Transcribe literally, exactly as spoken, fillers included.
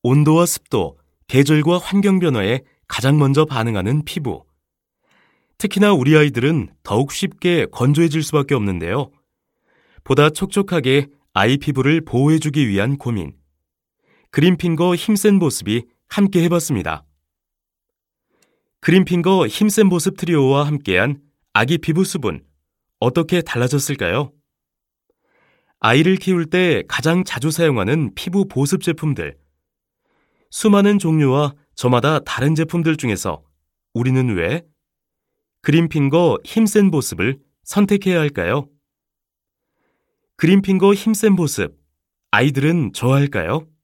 온도와 습도, 계절과 환경 변화에 가장 먼저 반응하는 피부. 특히나 우리 아이들은 더욱 쉽게 건조해질 수밖에 없는데요. 보다 촉촉하게 아이 피부를 보호해주기 위한 고민. 그린핑거 힘센 보습이 함께 해봤습니다. 그린핑거 힘센 보습 트리오와 함께한 아기 피부 수분, 어떻게 달라졌을까요? 아이를 키울 때 가장 자주 사용하는 피부 보습 제품들. 수많은 종류와 저마다 다른 제품들 중에서 우리는 왜 그린핑거 힘센 보습을 선택해야 할까요? 그린핑거 힘센 보습, 아이들은 좋아할까요?